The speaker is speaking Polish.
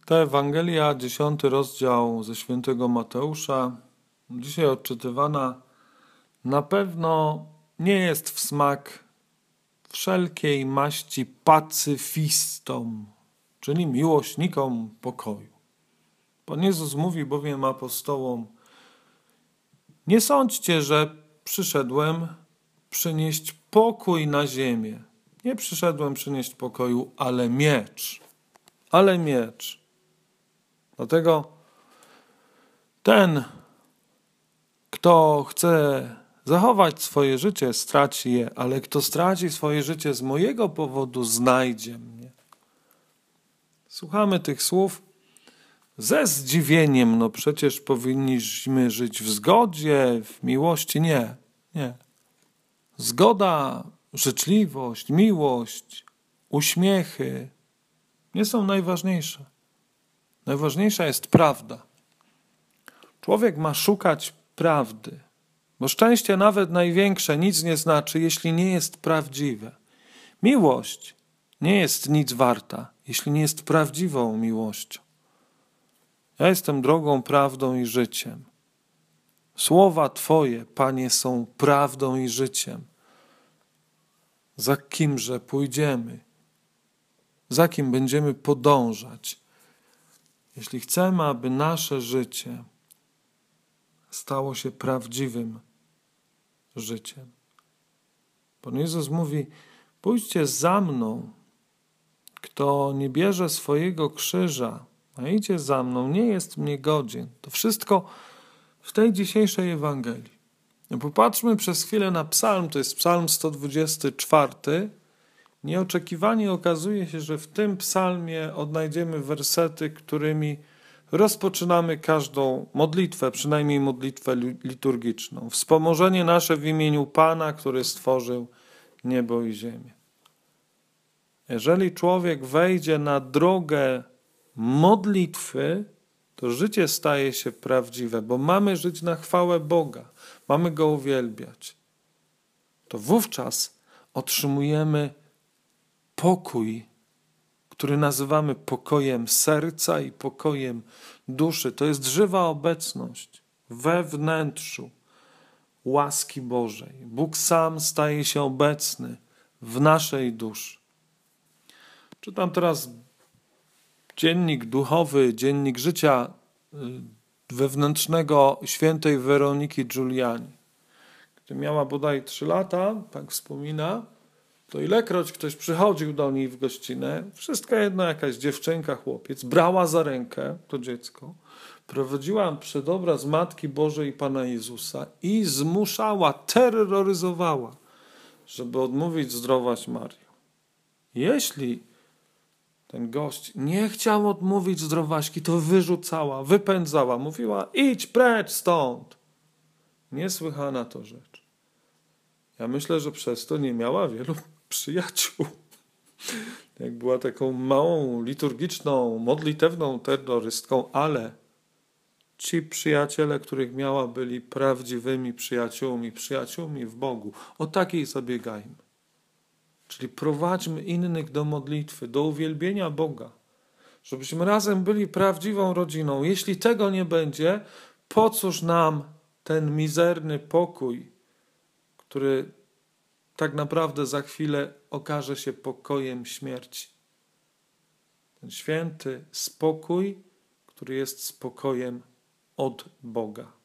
Ta Ewangelia, 10 rozdział ze świętego Mateusza, dzisiaj odczytywana, na pewno nie jest w smak wszelkiej maści pacyfistom, czyli miłośnikom pokoju. Pan Jezus mówi bowiem apostołom: nie sądźcie, że przyszedłem przynieść pokój na ziemię. Nie przyszedłem przynieść pokoju, ale miecz. Ale miecz. Dlatego ten, kto chce zachować swoje życie, straci je, ale kto straci swoje życie z mojego powodu, znajdzie mnie. Słuchamy tych słów ze zdziwieniem. No przecież powinniśmy żyć w zgodzie, w miłości. Nie. Zgoda, życzliwość, miłość, uśmiechy nie są najważniejsze. Najważniejsza jest prawda. Człowiek ma szukać prawdy, bo szczęście nawet największe nic nie znaczy, jeśli nie jest prawdziwe. Miłość nie jest nic warta, jeśli nie jest prawdziwą miłością. Ja jestem drogą, prawdą i życiem. Słowa Twoje, Panie, są prawdą i życiem. Za kimże pójdziemy? Za kim będziemy podążać? Jeśli chcemy, aby nasze życie stało się prawdziwym życiem. Pan Jezus mówi: pójdźcie za mną. Kto nie bierze swojego krzyża, a idzie za mną, nie jest mnie godzien. To wszystko w tej dzisiejszej Ewangelii. Popatrzmy przez chwilę na psalm, to jest psalm 124. Nieoczekiwanie okazuje się, że w tym psalmie odnajdziemy wersety, którymi rozpoczynamy każdą modlitwę, przynajmniej modlitwę liturgiczną. Wspomożenie nasze w imieniu Pana, który stworzył niebo i ziemię. Jeżeli człowiek wejdzie na drogę modlitwy, to życie staje się prawdziwe, bo mamy żyć na chwałę Boga, mamy Go uwielbiać. To wówczas otrzymujemy pokój, który nazywamy pokojem serca i pokojem duszy. To jest żywa obecność we wnętrzu łaski Bożej. Bóg sam staje się obecny w naszej duszy. Czytam teraz dziennik duchowy, dziennik życia wewnętrznego świętej Weroniki Giuliani. Gdy miała bodaj 3 lata, tak wspomina, to ilekroć ktoś przychodził do niej w gościnę, wszystko jedno, jakaś dziewczynka, chłopiec, brała za rękę to dziecko, prowadziła przed obraz Matki Bożej i Pana Jezusa i zmuszała, terroryzowała, żeby odmówić zdrowaś Marii. Jeśli ten gość nie chciał odmówić zdrowaśki, to wyrzucała, wypędzała, mówiła: idź precz stąd. Niesłychana to rzecz. Ja myślę, że przez to nie miała wielu przyjaciół. Jak była taką małą, liturgiczną, modlitewną terrorystką, ale ci przyjaciele, których miała, byli prawdziwymi przyjaciółmi w Bogu. O takiej zabiegajmy. Czyli prowadźmy innych do modlitwy, do uwielbienia Boga. Żebyśmy razem byli prawdziwą rodziną. Jeśli tego nie będzie, po cóż nam ten mizerny pokój, który tak naprawdę za chwilę okaże się pokojem śmierci. Ten święty spokój, który jest spokojem od Boga.